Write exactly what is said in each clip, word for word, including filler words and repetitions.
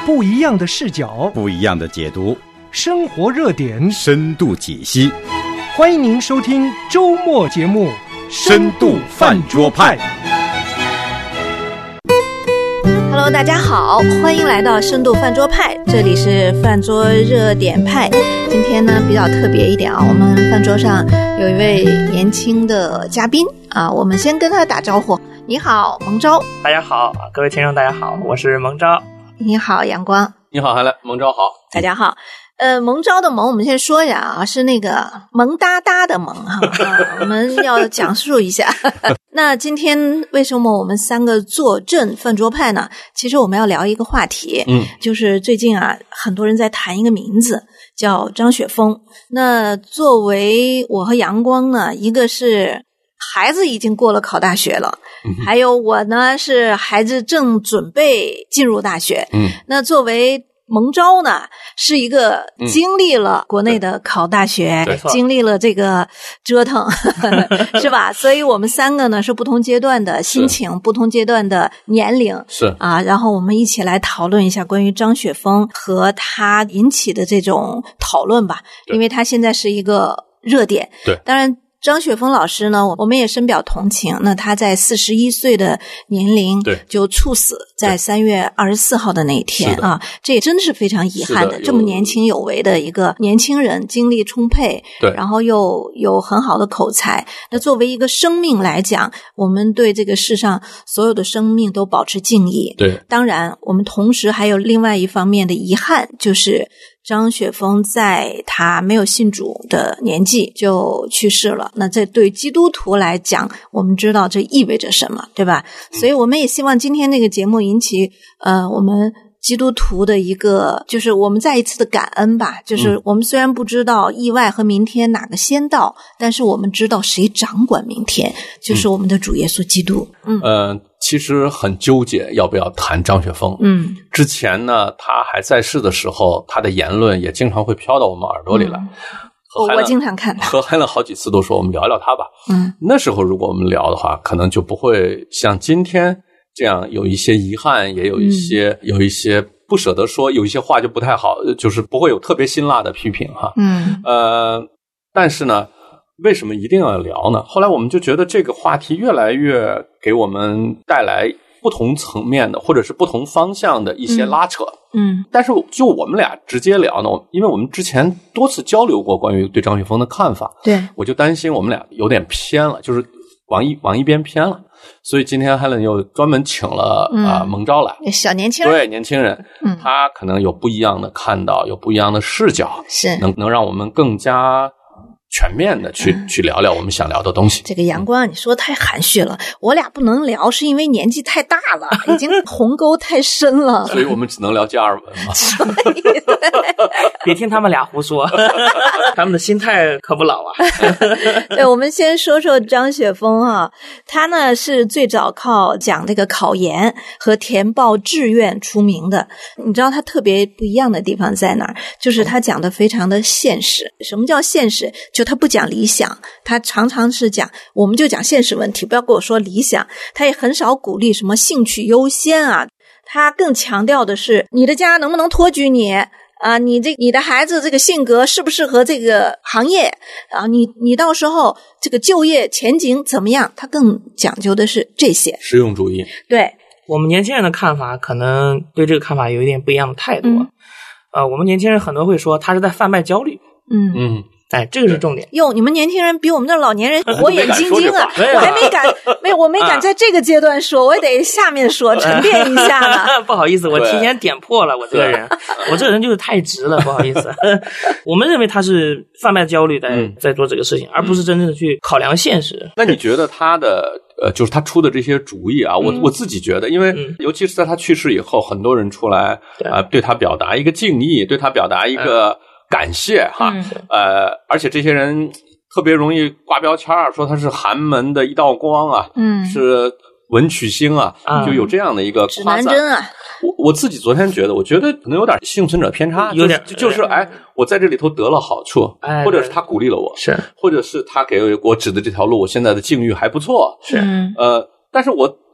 不一样的视角， 不一样的解读， 生活热点， 深度解析。 欢迎您收听周末节目《 深度饭桌派》。 Hello， 大家好，欢迎来到深度饭桌派，这里是饭桌热点派。今天呢比较特别一点啊，我们饭桌上有一位年轻的嘉宾啊，我们先跟他打招呼。你好，蒙昭。 大家好，各位听众大家好，我是蒙昭。 你好，阳光。 你好，韩来，蒙昭好。 大家好。呃，蒙昭的蒙，我们先说一下啊，是那个萌哒哒的萌哈、啊，我们要讲述一下。那今天为什么我们三个坐镇饭桌派呢？其实我们要聊一个话题， 嗯， 就是最近啊，很多人在谈一个名字，叫张雪峰。那作为我和阳光呢，一个是孩子已经过了考大学了，嗯、还有我呢是孩子正准备进入大学。 嗯， 那作为蒙昭呢，是一个经历了国内的考大学， 嗯、 经历了这个折腾，是吧？所以我们三个呢是不同阶段的心情，不同阶段的年龄， 是啊。然后我们一起来讨论一下关于张雪峰和他引起的这种讨论吧，因为他现在是一个热点。 对， 当然。张雪峰老师呢，我们也深表同情。那他在四十一岁的年龄就猝死在三月二十四号的那一天啊，这也真的是非常遗憾的。的这么年轻有为的一个年轻人，精力充沛， 对， 然后又有很好的口才。那作为一个生命来讲，我们对这个世上所有的生命都保持敬意。 对， 当然，我们同时还有另外一方面的遗憾，就是张雪峰在他没有信主的年纪就去世了。那这对基督徒来讲，我们知道这意味着什么，对吧？所以我们也希望今天这个节目引起呃我们基督徒的一个，就是我们再一次的感恩吧。就是我们虽然不知道意外和明天哪个先到，但是我们知道谁掌管明天，就是我们的主耶稣基督。嗯， 呃，其实很纠结要不要谈张雪峰。 嗯， 之前呢，他还在世的时候，他的言论也经常会飘到我们耳朵里来。嗯我我经常看他， 和海伦好几次都说我们聊聊他吧。 嗯， 那时候如果我们聊的话，可能就不会像今天这样有一些遗憾，也有一些、嗯、有一些不舍得说，有一些话就不太好，就是不会有特别辛辣的批评哈。 嗯， 呃，但是呢，为什么一定要聊呢？后来我们就觉得这个话题越来越给我们带来不同层面的或者是不同方向的一些拉扯。 嗯， 但是就我们俩直接聊呢，因为我们之前多次交流过关于对张雪峰的看法， 对， 我就担心我们俩有点偏了，就是往一往一边偏了，所以今天 Helen 又专门请了啊、嗯呃、蒙昭来， 小年轻人， 对年轻人， 嗯， 他可能有不一样的看到，有不一样的视角， 是能能让我们更加全面的去、嗯、去聊聊我们想聊的东西。 这个阳光，你说太含蓄了，我俩不能聊，是因为年纪太大了，已经鸿沟太深了， 所以我们只能聊加尔文嘛。 别听他们俩胡说，他们的心态可不老啊。 对，我们先说说张雪峰啊，他呢是最早靠讲这个考研和填报志愿出名的。你知道他特别不一样的地方在哪儿？就是他讲的非常的现实。什么叫现实？就他不讲理想，他常常是讲，我们就讲现实问题，不要跟我说理想。他也很少鼓励什么兴趣优先啊，他更强调的是你的家能不能托举你啊，你这你的孩子这个性格适不适合这个行业啊，你你到时候这个就业前景怎么样，他更讲究的是这些实用主义。 对， 我们年轻人的看法可能对这个看法有一点不一样的态度、嗯、呃，我们年轻人很多会说他是在贩卖焦虑。 嗯嗯， 哎，这个是重点。 哟，你们年轻人比我们的老年人火眼金睛啊！我还没敢，没有，我没敢在这个阶段说，我也得下面说，沉淀一下呢。 不好意思，我提前点破了，我这个人，我这个人就是太直了，不好意思。我们认为他是贩卖焦虑在、嗯、在做这个事情，而不是真正的去考量现实。 那你觉得他的呃，就是他出的这些主意啊，我、嗯、我自己觉得，因为、嗯、尤其是在他去世以后，很多人出来啊、呃，对他表达一个敬意，对他表达一个。嗯感谢哈、嗯，呃，而且这些人特别容易挂标签儿，说他是寒门的一道光啊， 嗯， 是文曲星啊，嗯、就有这样的一个夸赞。 指南针啊， 我我自己昨天觉得，我觉得可能有点幸存者偏差， 有点就就是哎，我在这里头得了好处， 哎， 或者是他鼓励了我， 是， 或者是他给我指的这条路，我现在的境遇还不错， 是， 呃，但是我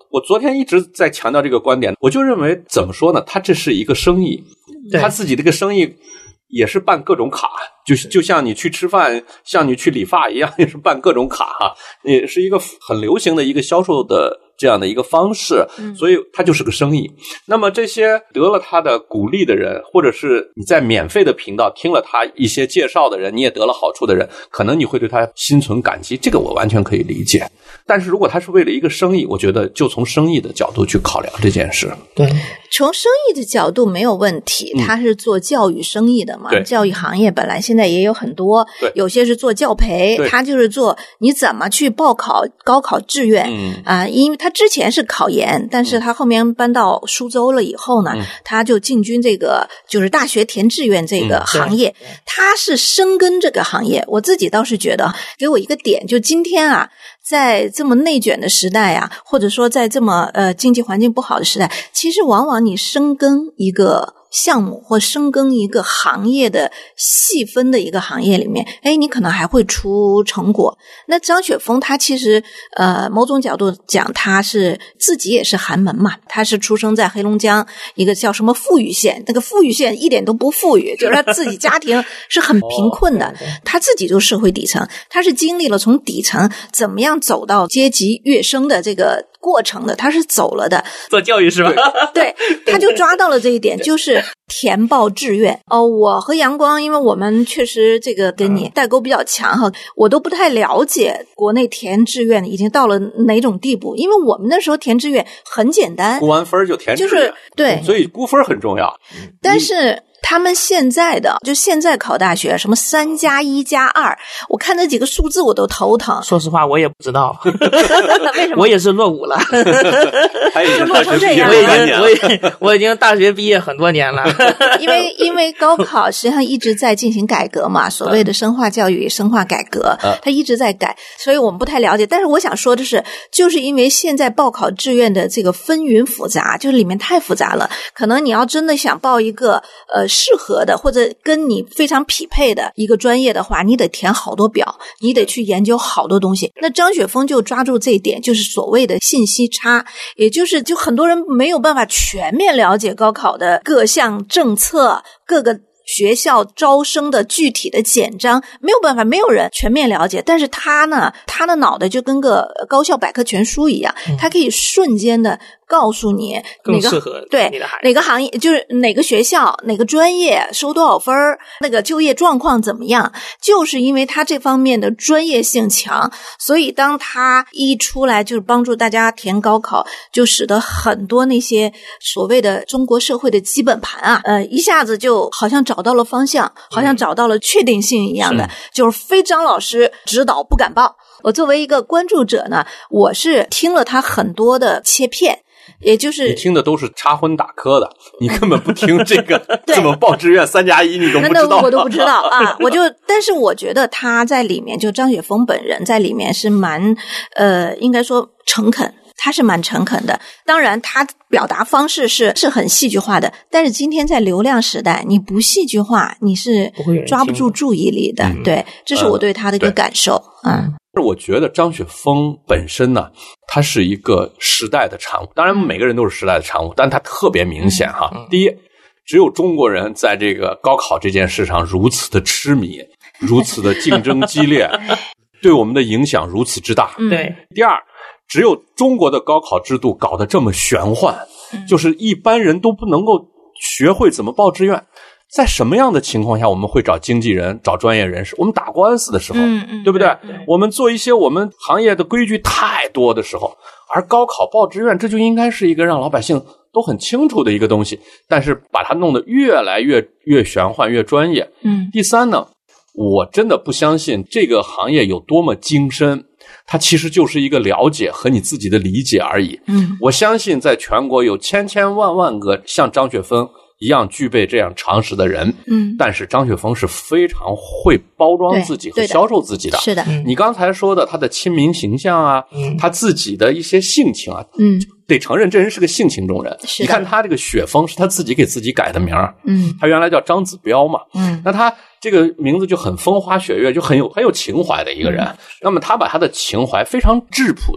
我昨天一直在强调这个观点，我就认为怎么说呢？他这是一个生意，他自己这个生意也是办各种卡，就就像你去吃饭，像你去理发一样，也是办各种卡哈，也是一个很流行的一个销售的这样的一个方式，所以它就是个生意。那么这些得了他的鼓励的人，或者是你在免费的频道听了他一些介绍的人，你也得了好处的人，可能你会对他心存感激，这个我完全可以理解。但是如果他是为了一个生意，我觉得就从生意的角度去考量这件事。 对， 从生意的角度没有问题，他是做教育生意的嘛， 嗯、 教育行业本来现在也有很多，有些是做教培，他就是做你怎么去报考高考志愿啊、嗯呃，因为他之前是考研，但是他后面搬到苏州了以后呢，嗯、他就进军这个就是大学填志愿这个行业，嗯、他是深耕这个行业。我自己倒是觉得给我一个点，就今天啊在这么内卷的时代啊，或者说在这么呃经济环境不好的时代，其实往往你深耕一个项目或深耕一个行业的细分的一个行业里面，哎，你可能还会出成果。那张雪峰他其实呃某种角度讲，他是自己也是寒门嘛，他是出生在黑龙江一个叫什么富裕县，那个富裕县一点都不富裕，就是他自己家庭是很贫困的，他自己就是社会底层，他是经历了从底层怎么样走到阶级跃升的这个过程的，他是走了的。 做教育是吧？ 对，他就抓到了这一点，就是填报志愿。哦，我和阳光，因为我们确实这个跟你代沟比较强哈，我都不太了解国内填志愿已经到了哪种地步，因为我们那时候填志愿很简单， 估完分就填志愿， 就是对， 所以估分很重要。 但是他们现在的就现在考大学什么三加一加二，我看那几个数字我都头疼。 说实话，我也不知道， 为什么？ 我也是落伍了， 还已经落成这样， 我已经我已我已经大学毕业很多年了。 因为因为高考实际上一直在进行改革嘛，所谓的深化教育、深化改革，它一直在改，所以我们不太了解。但是我想说的是，就是因为现在报考志愿的这个纷纭复杂，就是里面太复杂了，可能你要真的想报一个呃。适合的或者跟你非常匹配的一个专业的话，你得填好多表，你得去研究好多东西。那张雪峰就抓住这一点，就是所谓的信息差，也就是就很多人没有办法全面了解高考的各项政策，各个学校招生的具体的简章，没有办法，没有人全面了解。但是他呢，他的脑袋就跟个高校百科全书一样，嗯、他可以瞬间的告诉你哪个更适合对你的孩子， 哪个行业，就是哪个学校哪个专业收多少分，那个就业状况怎么样。就是因为他这方面的专业性强，所以当他一出来就是帮助大家填高考，就使得很多那些所谓的中国社会的基本盘啊，呃，一下子就好像找到了方向，好像找到了确定性一样的，嗯、就是非张老师指导不敢报。我作为一个关注者呢，我是听了他很多的切片。也就是你听的都是插荤打磕的，你根本不听这个怎么报志愿三加一，你都不知道， 那我都不知道啊！我就，但是我觉得他在里面，就张雪峰本人在里面是蛮呃，应该说诚恳，他是蛮诚恳的。当然，他表达方式是是很戏剧化的，但是今天在流量时代，你不戏剧化，你是抓不住注意力的。 嗯、 对，这是我对他的一个感受啊。 嗯我觉得张雪峰本身呢，他是一个时代的产物。当然，每个人都是时代的产物，但他特别明显哈。嗯、第一，只有中国人在这个高考这件事上如此的痴迷，如此的竞争激烈，对我们的影响如此之大。 对。 第二，只有中国的高考制度搞得这么玄幻，嗯、就是一般人都不能够学会怎么报志愿。在什么样的情况下我们会找经纪人找专业人士？我们打官司的时候， 嗯嗯、 对不对？ 对对我们做一些我们行业的规矩太多的时候，而高考报志愿这就应该是一个让老百姓都很清楚的一个东西，但是把它弄得越来越越玄幻越专业。 嗯。 第三呢，我真的不相信这个行业有多么精深，它其实就是一个了解和你自己的理解而已。 嗯， 我相信在全国有千千万万个像张雪峰一样具备这样常识的人， 嗯， 但是张雪峰是非常会包装自己和销售自己的。 是的， 你刚才说的他的亲民形象啊， 嗯、 他自己的一些性情啊， 嗯， 得承认这人是个性情中人。 是的， 你看他这个雪峰是他自己给自己改的名儿， 嗯， 他原来叫张子彪嘛， 嗯， 那他这个名字就很风花雪月，就很有很有情怀的一个人。嗯、那么他把他的情怀非常质朴的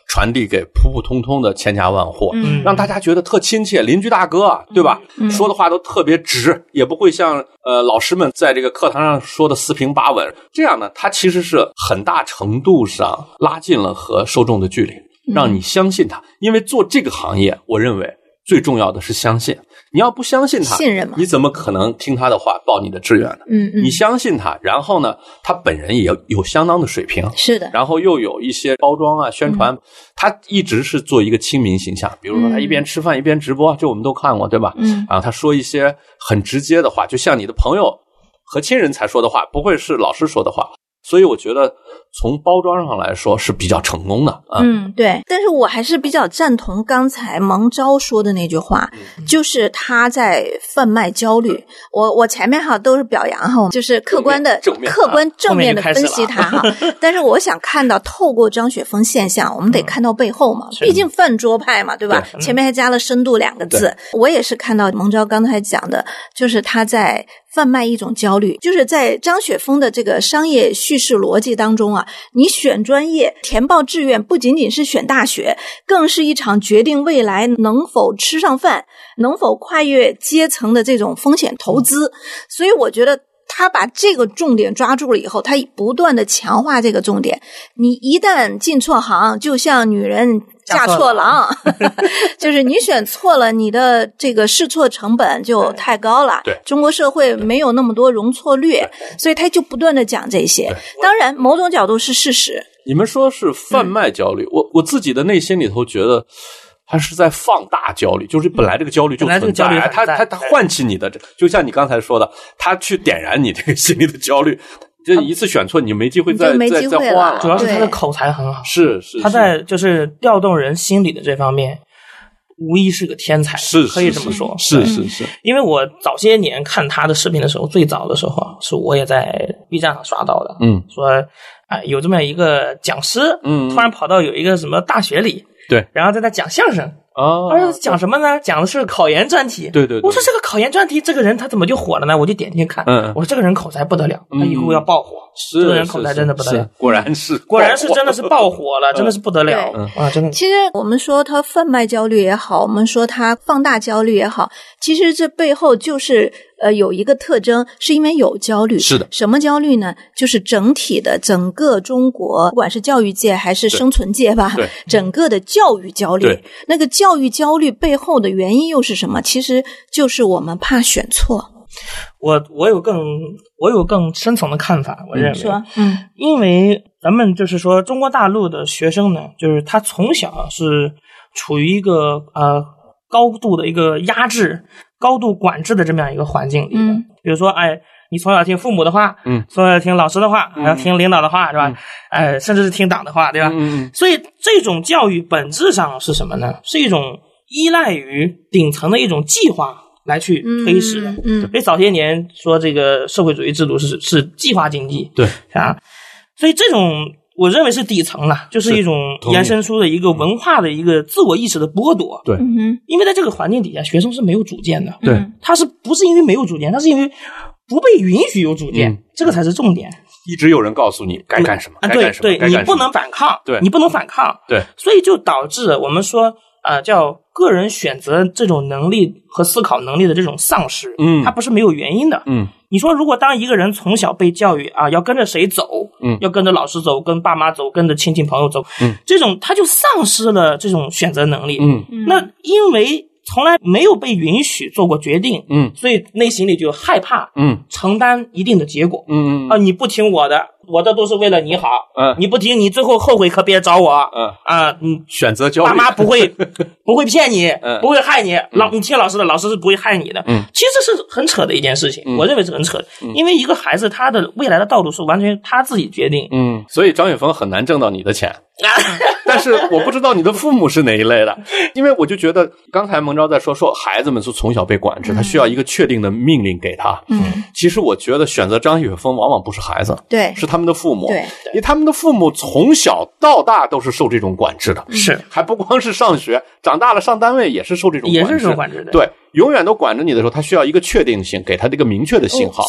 传递给普普通通的千家万户， 嗯， 让大家觉得特亲切，邻居大哥啊，对吧？嗯，说的话都特别直，也不会像呃老师们在这个课堂上说的四平八稳。这样呢，它其实是很大程度上拉近了和受众的距离，让你相信他。因为做这个行业，我认为最重要的是相信。你要不相信他， 信任嘛， 你怎么可能听他的话报你的志愿呢？ 嗯嗯， 你相信他，然后呢，他本人也有有相当的水平， 是的， 然后又有一些包装啊、宣传，嗯、他一直是做一个亲民形象。比如说，他一边吃饭一边直播，这我们都看过，对吧？嗯，然后他说一些很直接的话，就像你的朋友和亲人才说的话，不会是老师说的话。所以我觉得从包装上来说是比较成功的啊。 嗯，对。但是我还是比较赞同刚才蒙昭说的那句话，嗯、就是他在贩卖焦虑。我我前面哈都是表扬哈，就是客观的、客观正面的分析他哈。但是我想看到透过张雪峰现象，我们得看到背后嘛，嗯、毕竟饭桌派嘛，对吧？对，前面还加了深度两个字。我也是看到蒙昭刚才讲的，就是他在贩卖一种焦虑，就是在张雪峰的这个商业叙事逻辑当中啊，你选专业、填报志愿不仅仅是选大学，更是一场决定未来能否吃上饭、能否跨越阶层的这种风险投资。所以我觉得他把这个重点抓住了以后，他不断的强化这个重点。你一旦进错行，就像女人嫁错郎，就是你选错了，你的这个试错成本就太高了。 对， 中国社会没有那么多容错率，所以他就不断的讲这些。当然，某种角度是事实。 你们说是贩卖焦虑，嗯、我我自己的内心里头觉得。他是在放大焦虑，就是本来这个焦虑就存在，嗯、他他他唤起你的，就像你刚才说的，他去点燃你这个心里的焦虑。这一次选错，你没机会再再再换了。 主要是他的口才很好， 是是， 他在就是调动人心理的这方面，无疑是个天才， 是可以这么说。 是是是， 因为我早些年看他的视频的时候，最早的时候是我也在 B 站上刷到的，嗯，说哎有这么一个讲师，嗯，突然跑到有一个什么大学里。 对， 然后在那讲相声哦， 而且讲什么呢？讲的是考研专题。 对对对， 我说这个考研专题，这个人他怎么就火了呢？我就点进看，嗯，我说这个人口才不得了，他以后要爆火。 是， 这个人口才真的不得了， 果然是， 果然是真的是爆火了，真的是不得了。嗯啊，真的。 其实我们说他贩卖焦虑也好，我们说他放大焦虑也好，其实这背后就是呃有一个特征，是因为有焦虑。 是的。 什么焦虑呢？就是整体的整个中国，不管是教育界还是生存界吧， 对， 整个的教育焦虑。 对。 那个教育焦虑背后的原因又是什么？其实就是我们怕选错。 我我有更我有更深层的看法，我认为， 说，嗯， 因为咱们就是说中国大陆的学生呢，就是他从小是处于一个呃高度的一个压制、高度管制的这么样一个环境里的。嗯、比如说，哎，你从小听父母的话，嗯，从小听老师的话，还要听领导的话，是吧？嗯、哎，甚至是听党的话，对吧？嗯，所以这种教育本质上是什么呢？是一种依赖于顶层的一种计划来去推使的。嗯，所以早些年说这个社会主义制度是是计划经济， 对啊，所以这种我认为是底层了，就是一种延伸出的一个文化的一个自我意识的剥夺。 对， 因为在这个环境底下，学生是没有主见的。 对， 他是不是因为没有主见，他是因为不被允许有主见，嗯、这个才是重点。 一直有人告诉你该干什么， 嗯、 该干什么， 对对，你不能反抗， 对， 你不能反抗， 对， 所以就导致我们说啊、呃，叫个人选择这种能力和思考能力的这种丧失，嗯，它不是没有原因的，嗯，你说如果当一个人从小被教育啊，要跟着谁走，嗯，要跟着老师走，跟爸妈走，跟着亲戚朋友走，嗯，这种他就丧失了这种选择能力，嗯，那因为从来没有被允许做过决定，嗯，所以内心里就害怕，嗯，承担一定的结果，嗯嗯啊，你不听我的，我的都是为了你好，嗯，你不听，你最后后悔可别找我，嗯啊，你选择焦虑， 爸妈不会不会骗你，嗯，不会害你，老你听老师的，老师是不会害你的，嗯，其实这是很扯的一件事情，我认为是很扯的，因为一个孩子他的未来的道路是完全他自己决定， 嗯，所以张雪峰很难挣到你的钱。但是我不知道你的父母是哪一类的，因为我就觉得刚才蒙昭在说说孩子们是从小被管制，他需要一个确定的命令给他。嗯，其实我觉得选择张雪峰往往不是孩子， 对， 是他们的父母， 对， 因为他们的父母从小到大都是受这种管制的， 是， 还不光是上学，长大了上单位也是受这种管制， 也是受管制的， 对，永远都管着你的时候，他需要一个确定性，给他这个明确的信号。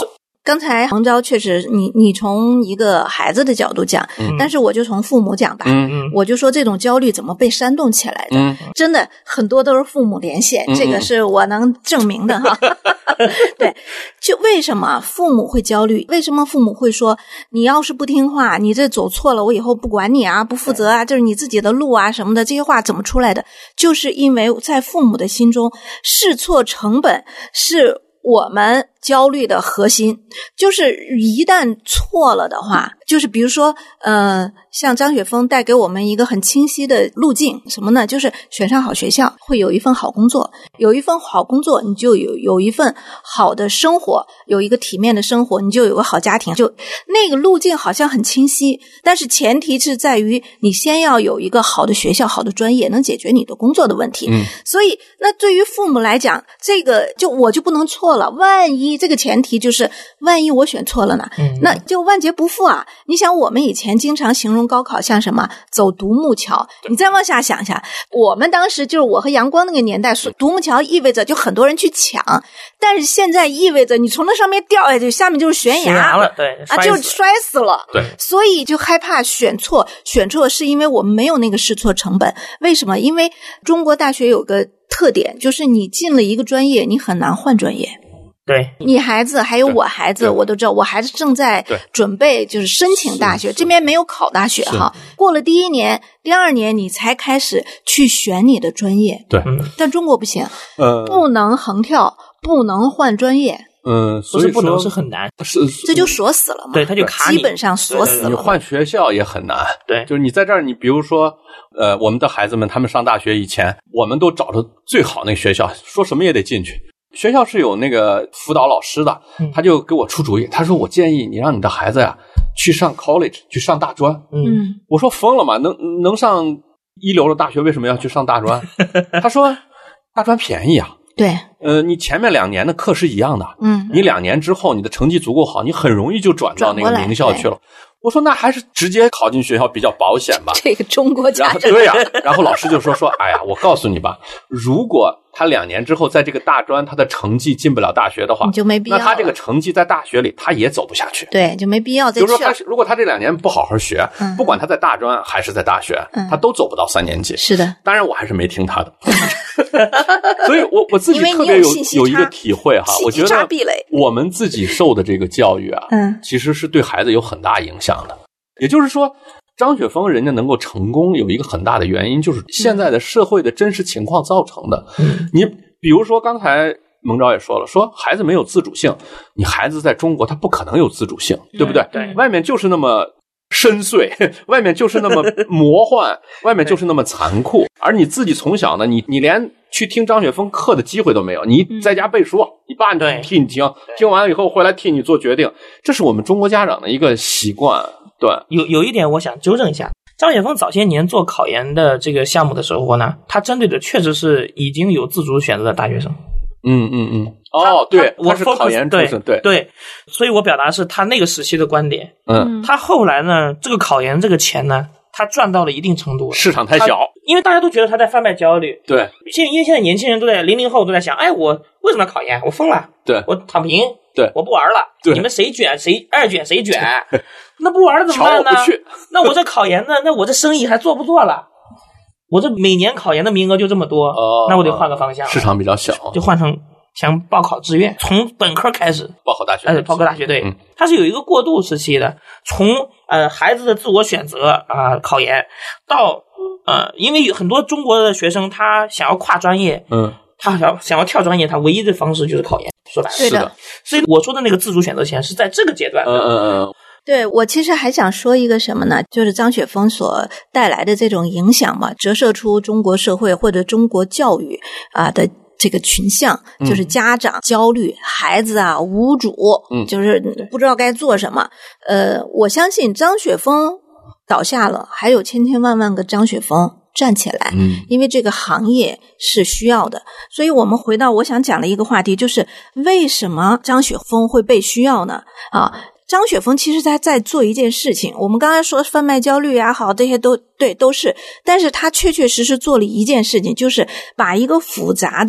刚才杭昭确实你你从一个孩子的角度讲、嗯、但是我就从父母讲吧、嗯嗯、我就说这种焦虑怎么被煽动起来的、嗯、真的很多都是父母连线、嗯、这个是我能证明的哈。对，就为什么父母会焦虑，为什么父母会说你要是不听话，你这走错了我以后不管你啊，不负责啊，这是你自己的路啊什么的，这些话怎么出来的，就是因为在父母的心中试错成本是我们焦虑的核心，就是一旦错了的话，就是比如说呃，像张雪峰带给我们一个很清晰的路径，什么呢，就是选上好学校，会有一份好工作，有一份好工作你就有有一份好的生活，有一个体面的生活，你就有个好家庭，就那个路径好像很清晰，但是前提是在于你先要有一个好的学校，好的专业能解决你的工作的问题、嗯、所以那对于父母来讲，这个就我就不能错了，万一这个前提就是万一我选错了呢、嗯、那就万劫不复啊。你想我们以前经常形容高考像什么走独木桥，你再往下想一下，我们当时就是我和阳光那个年代，独木桥意味着就很多人去抢，但是现在意味着你从那上面掉下去，下面就是悬崖, 悬崖了，对啊，就摔死了， 对， 所以就害怕选错，选错是因为我们没有那个试错成本。为什么？因为中国大学有个特点，就是你进了一个专业你很难换专业。 对， 你孩子还有我孩子我都知道，我孩子正在准备就是申请大学，这边没有考大学哈，过了第一年第二年你才开始去选你的专业。 对， 但中国不行，呃，不能横跳，不能换专业。 嗯， 不是不能，是很难， 是这就锁死了嘛？ 对，他就卡你， 基本上锁死了。 你换学校也很难， 对， 就是你在这儿，你比如说，呃，我们的孩子们他们上大学以前，我们都找着最好那个学校，说什么也得进去。学校是有那个辅导老师的，他就给我出主意，他说我建议你让你的孩子呀去上 college， 去上大专。 嗯， 我说疯了吗？能能上一流的大学，为什么要去上大专？他说大专便宜啊。 对， 呃，你前面两年的课是一样的， 嗯， 你两年之后你的成绩足够好，你很容易就转到那个名校去了。我说那还是直接考进学校比较保险吧。 这个中国家长， 对呀、啊。然后老师就说说，哎呀，我告诉你吧，如果他两年之后在这个大专他的成绩进不了大学的话， 你就没必要了。 那他这个成绩在大学里他也走不下去。 对，就没必要再去。 比如说他如果他这两年不好好学、嗯，不管他在大专还是在大学、嗯，他都走不到三年级。 是的， 当然我还是没听他的。所以我我自己特别有有一个体会哈，我觉得我们自己受的这个教育啊， 嗯， 其实是对孩子有很大影响的。也就是说，张雪峰人家能够成功，有一个很大的原因就是现在的社会的真实情况造成的。 嗯， 你比如说刚才蒙昭也说了，说孩子没有自主性，你孩子在中国他不可能有自主性，对不对？ 对， 外面就是那么深邃，外面就是那么魔幻，外面就是那么残酷，而你自己从小呢，你你连去听张雪峰课的机会都没有，你在家背书，你爸替你听，听完了以后回来替你做决定，这是我们中国家长的一个习惯。对， 有有一点我想纠正一下，张雪峰早些年做考研的这个项目的时候呢，他针对的确实是已经有自主选择的大学生。 嗯嗯嗯，哦，对， 我是考研出身，对对，所以我表达是他那个时期的观点。 嗯， 他后来呢，这个考研这个钱呢，他赚到了一定程度， 市场太小， 因为大家都觉得他在贩卖焦虑。 对， 现因为现在年轻人都在零零后都在想，哎，我为什么要考研？我疯了， 对， 我躺平， 对， 我不玩了， 对， 你们谁卷谁二卷谁卷，那不玩了怎么办呢？ 瞧我不去， 那我这考研呢？那我这生意还做不做了？我这每年考研的名额就这么多， 哦、 那我得换个方向， 市场比较小， 就换成想报考志愿，从本科开始报考大学， 哎，报考大学对、 嗯， 它是有一个过渡时期的，从呃孩子的自我选择啊、呃、考研到呃，因为有很多中国的学生他想要跨专业， 嗯， 他想想要跳专业，他唯一的方式就是考研，说白了是的， 所以我说的那个自主选择权是在这个阶段的， 嗯嗯嗯。 对，我其实还想说一个什么呢，就是张雪峰所带来的这种影响嘛，折射出中国社会或者中国教育啊的这个群像，就是家长焦虑，嗯、孩子啊无主， 嗯， 就是不知道该做什么。呃，我相信张雪峰倒下了，还有千千万万个张雪峰站起来， 嗯， 因为这个行业是需要的。所以我们回到我想讲的一个话题，就是为什么张雪峰会被需要呢？啊。张雪峰其实在在做一件事情，我们刚才说贩卖焦虑啊，好，这些都对，都是，但是他确确实实做了一件事情，就是把一个复杂的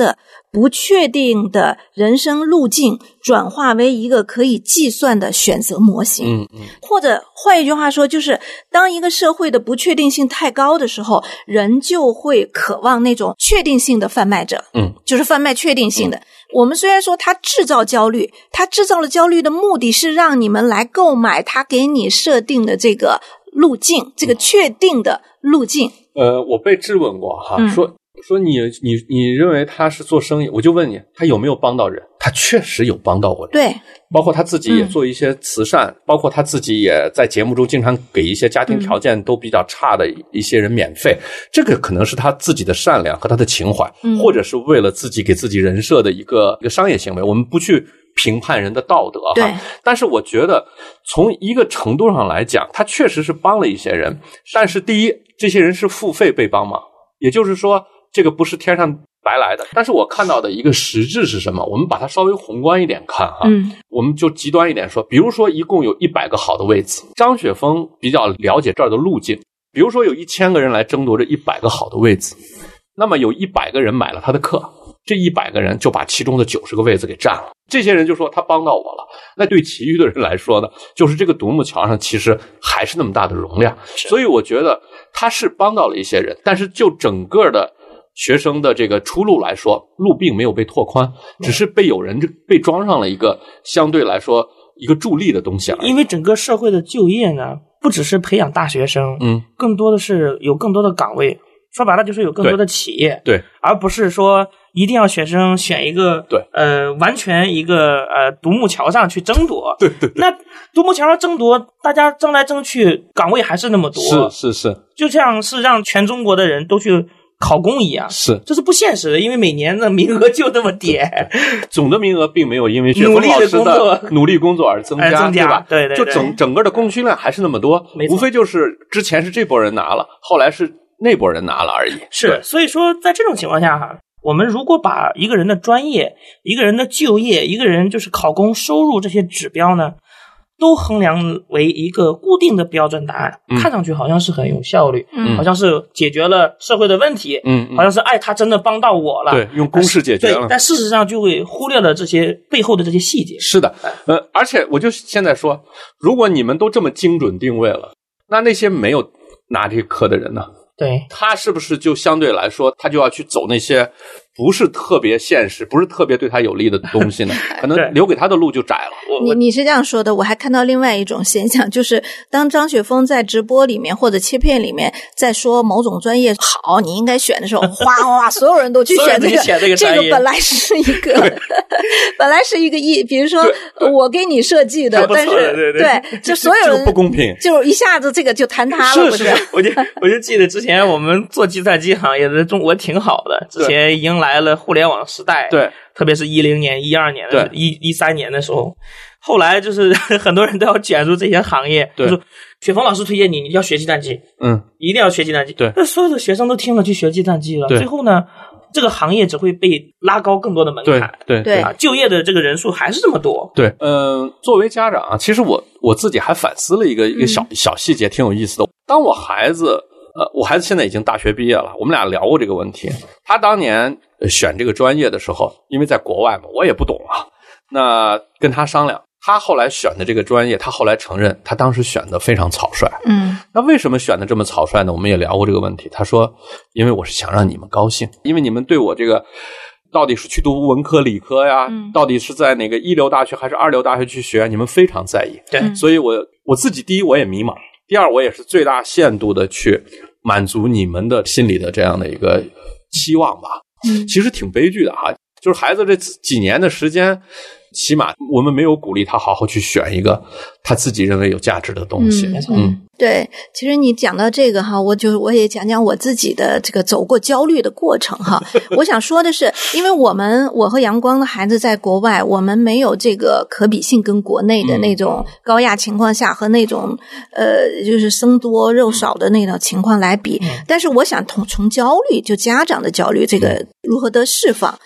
不确定的人生路径转化为一个可以计算的选择模型。 嗯嗯， 或者换一句话说，就是当一个社会的不确定性太高的时候，人就会渴望那种确定性的贩卖者。 嗯， 就是贩卖确定性的。嗯，我们虽然说他制造焦虑，他制造了焦虑的目的是让你们来购买他给你设定的这个路径，这个确定的路径。 呃，我被质问过哈， 嗯、 说说你你你认为他是做生意，我就问你，他有没有帮到人？他确实有帮到过人， 对， 包括他自己也做一些慈善，嗯、包括他自己也在节目中经常给一些家庭条件都比较差的一些人免费，嗯、这个可能是他自己的善良和他的情怀，嗯、或者是为了自己给自己人设的一个一个商业行为，我们不去评判人的道德哈。 对， 但是我觉得从一个程度上来讲，他确实是帮了一些人，但是第一，这些人是付费被帮忙，也就是说这个不是天上白来的。但是我看到的一个实质是什么？我们把它稍微宏观一点看哈，嗯，我们就极端一点说，比如说一共有一百个好的位子，张雪峰比较了解这儿的路径，比如说有一千个人来争夺这一百个好的位子，那么有一百个人买了他的课，这一百个人就把其中的九十个位子给占了，这些人就说他帮到我了。那对其余的人来说呢，就是这个独木桥上其实还是那么大的容量，所以我觉得他是帮到了一些人，但是就整个的学生的这个出路来说，路并没有被拓宽，只是被有人被装上了一个相对来说一个助力的东西而已。 因为整个社会的就业呢，不只是培养大学生，嗯，更多的是有更多的岗位，说白了就是有更多的企业， 对，对， 而不是说一定要学生选一个， 对， 呃，完全一个呃独木桥上去争夺， 对对对， 那独木桥上争夺，大家争来争去，岗位还是那么多， 是是是， 就像是让全中国的人都去考公一样， 是， 这是不现实的，因为每年的名额就那么点， 总的名额并没有因为学峰老师的努力工作而增加， 增加对吧？ 对对对， 就整整个的供需量还是那么多，无非就是之前是这波人拿了，后来是那波人拿了而已。 是，所以说在这种情况下哈，我们如果把一个人的专业、一个人的就业、一个人就是考公收入这些指标呢，都衡量为一个固定的标准答案，嗯、看上去好像是很有效率，嗯、好像是解决了社会的问题，嗯，好像是哎，他真的帮到我了， 对，用公式解决了。 对，但事实上就会忽略了这些背后的这些细节。 是的，呃，而且我就现在说，如果你们都这么精准定位了，那那些没有拿这个课的人呢？ 对， 他是不是就相对来说，他就要去走那些不是特别现实，不是特别对他有利的东西呢？可能留给他的路就窄了。 你你是这样说的，我还看到另外一种现象，就是当张雪峰在直播里面或者切片里面在说某种专业好，你应该选的时候，哗哗哗，所有人都去选这个， 这个这个本来是一个，本来是一个意，比如说我给你设计的，但是对对对，就所有人不公平， 就一下子这个就坍塌了， 是是，我就我就记得之前我们做计算机行业在中国挺好的，之前迎来了互联网时代， 对， 特别是一零年、一二年的、一一三年的时候，后来就是很多人都要卷入这些行业， 对， 就是雪峰老师推荐你，你要学计算机， 嗯， 一定要学计算机， 对， 那所有的学生都听了去学计算机了，最后呢，这个行业只会被拉高更多的门槛， 对对啊，就业的这个人数还是这么多， 对，嗯、呃，作为家长啊，其实我我自己还反思了一个、嗯、一个小小细节，挺有意思的。当我孩子。呃，我孩子现在已经大学毕业了，我们俩聊过这个问题。他当年选这个专业的时候，因为在国外嘛，我也不懂啊。那跟他商量，他后来选的这个专业，他后来承认，他当时选的非常草率。 嗯， 那为什么选的这么草率呢？我们也聊过这个问题。他说，因为我是想让你们高兴，因为你们对我这个到底是去读文科理科呀，嗯、到底是在哪个一流大学还是二流大学去学，你们非常在意。 对， 所以我我自己第一我也迷茫。第二，我也是最大限度的去满足你们的心理的这样的一个期望吧。嗯，其实挺悲剧的哈，就是孩子这几年的时间，起码我们没有鼓励他好好去选一个他自己认为有价值的东西。 嗯，嗯对，其实你讲到这个哈，我就我也讲讲我自己的这个走过焦虑的过程哈。我想说的是，因为我们我和阳光的孩子在国外，我们没有这个可比性跟国内的那种高压情况下和那种呃就是僧多肉少的那种情况来比。但是我想从从焦虑，就家长的焦虑，这个如何得释放。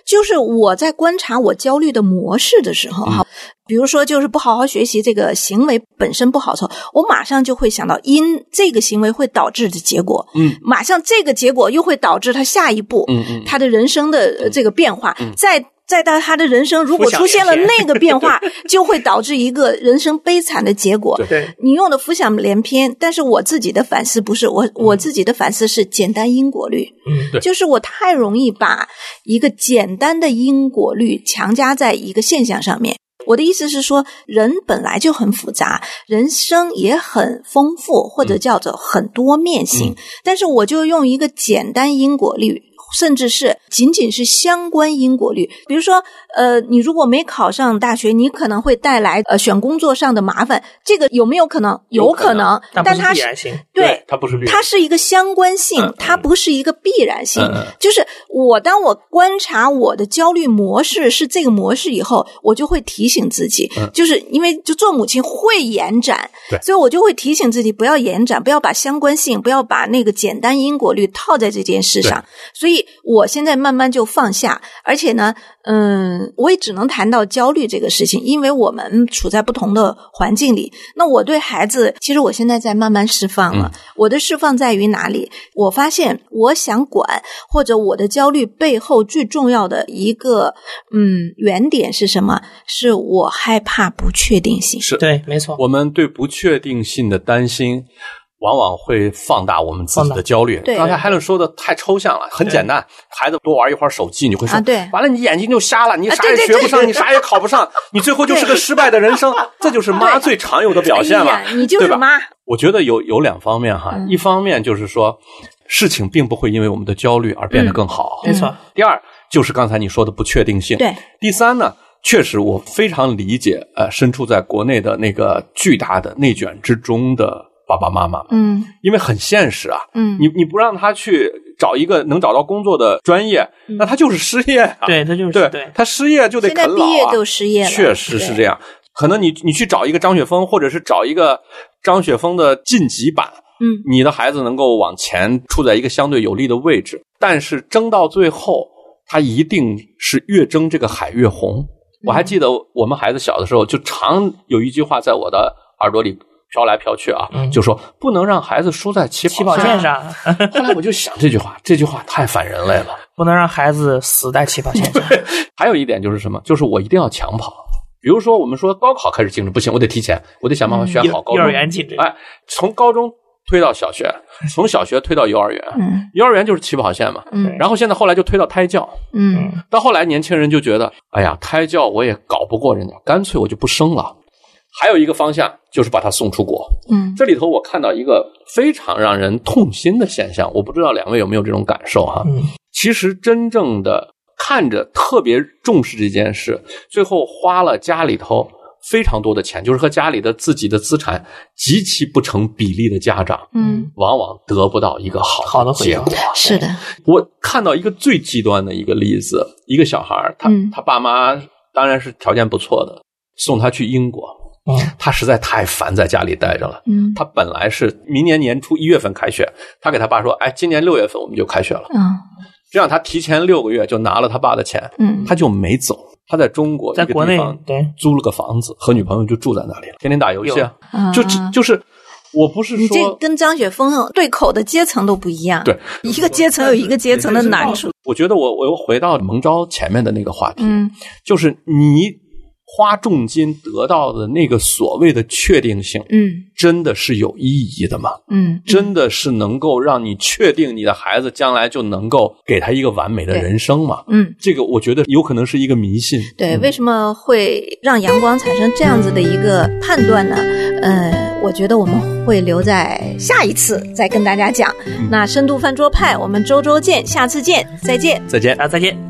就是我在观察我焦虑的模式的时候哈、嗯，比如说就是不好好学习这个行为本身不好的时候，我马上就会想到因这个行为会导致的结果，嗯，马上这个结果又会导致他下一步，嗯嗯，他的人生的这个变化，嗯，在再到他的人生如果出现了那个变化，就会导致一个人生悲惨的结果。 对， 你用的浮想联翩，但是我自己的反思不是，我我自己的反思是简单因果律。 嗯，对， 就是我太容易把一个简单的因果律强加在一个现象上面。我的意思是说，人本来就很复杂，人生也很丰富，或者叫做很多面性，嗯，但是我就用一个简单因果律，甚至是仅仅是相关因果律。比如说呃，你如果没考上大学，你可能会带来呃选工作上的麻烦，这个有没有可能？有可能， 但它是必然性。 对， 它不是必然， 它是一个相关性，嗯，它不是一个必然性，嗯，就是我当我观察我的焦虑模式是这个模式以后，我就会提醒自己，嗯，就是因为就做母亲会延展，所以我就会提醒自己不要延展，不要把相关性，不要把那个简单因果律套在这件事上。所以我现在慢慢就放下，而且呢嗯，我也只能谈到焦虑这个事情，因为我们处在不同的环境里。那我对孩子，其实我现在在慢慢释放了，嗯，我的释放在于哪里？我发现我想管，或者我的焦虑背后最重要的一个嗯原点是什么？是我害怕不确定性。 是， 对，没错。 我们对不确定性的担心往往会放大我们自己的焦虑。刚才 Helen 说的太抽象了，很简单，孩子多玩一会儿手机，你会说， 啊，对， 完了你眼睛就瞎了，你啥也学不上，啊，你啥也考不上，你最后就是个失败的人生。这就是妈最常有的表现了， 哎，你就是妈。 我觉得有有两方面哈，嗯，一方面就是说，事情并不会因为我们的焦虑而变得更好， 没，嗯，错。 第二就是刚才你说的不确定性， 对。 第三呢，确实我非常理解，呃，身处在国内的那个巨大的内卷之中的爸爸妈妈，嗯，因为很现实啊，嗯，你你不让他去找一个能找到工作的专业，嗯，那他就是失业啊， 对，他就是对， 对， 他失业就得啃老啊， 现在毕业就失业了， 确实是这样。可能你你去找一个张雪峰，或者是找一个张雪峰的晋级版，嗯，你的孩子能够往前处在一个相对有利的位置，但是争到最后，他一定是越争这个海越红。我还记得我们孩子小的时候，就常有一句话在我的耳朵里飘来飘去啊，嗯，就说不能让孩子输在起起跑线上。 后来我就想这句话，这句话太反人类了， 不能让孩子死在起跑线上。 还有一点就是什么？就是我一定要抢跑。比如说我们说高考开始竞争，不行，我得提前，我得想办法选好高中。 幼儿园竞争， 哎，从高中推到小学，从小学推到幼儿园，嗯，幼儿园就是起跑线嘛，嗯，然后现在后来就推到胎教，嗯，到后来年轻人就觉得，哎呀，胎教我也搞不过人家，干脆我就不生了。还有一个方向就是把他送出国，嗯，这里头我看到一个非常让人痛心的现象，我不知道两位有没有这种感受哈？嗯，其实真正的看着特别重视这件事，最后花了家里头非常多的钱，就是和家里的自己的资产极其不成比例的家长，嗯，往往得不到一个好的结果。 是的， 我看到一个最极端的一个例子，一个小孩他、嗯、他爸妈当然是条件不错的，送他去英国，嗯，他实在太烦在家里待着了，嗯，他本来是明年年初一月份开学，他给他爸说，哎，今年六月份我们就开学了，嗯。这样他提前六个月就拿了他爸的钱，嗯，他就没走，他在中国在国内对租了个房子，和女朋友就住在那里了，天天打游戏啊，就就是我不是说你这跟张雪峰对口的阶层都不一样， 对， 一个阶层有一个阶层的难处。 我觉得我我又回到蒙昭前面的那个话题，嗯，就是你花重金得到的那个所谓的确定性，嗯，真的是有意义的吗？嗯，真的是能够让你确定你的孩子将来就能够给他一个完美的人生吗？嗯，这个我觉得有可能是一个迷信。 对， 嗯、 为什么会让阳光产生这样子的一个判断呢？呃，我觉得我们会留在下一次再跟大家讲。嗯、那深度饭桌派，我们周周见，下次见，再见， 再见啊，再见。